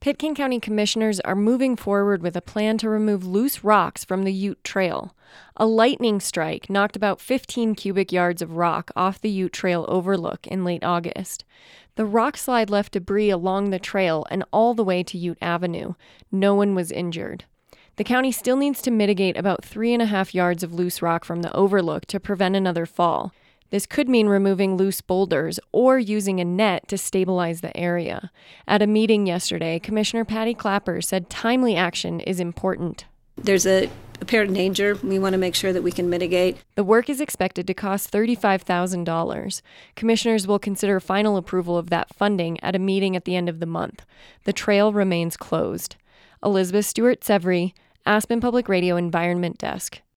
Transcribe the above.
Pitkin County commissioners are moving forward with a plan to remove loose rocks from the Ute Trail. A lightning strike knocked about 15 cubic yards of rock off the Ute Trail overlook in late August. The rock slide left debris along the trail and all the way to Ute Avenue. No one was injured. The county still needs to mitigate about 3.5 yards of loose rock from the overlook to prevent another fall. This could mean removing loose boulders or using a net to stabilize the area. At a meeting yesterday, Commissioner Patty Clapper said timely action is important. There's a apparent danger. We want to make sure that we can mitigate. The work is expected to cost $35,000. Commissioners will consider final approval of that funding at a meeting at the end of the month. The trail remains closed. Elizabeth Stewart-Severy, Aspen Public Radio Environment Desk.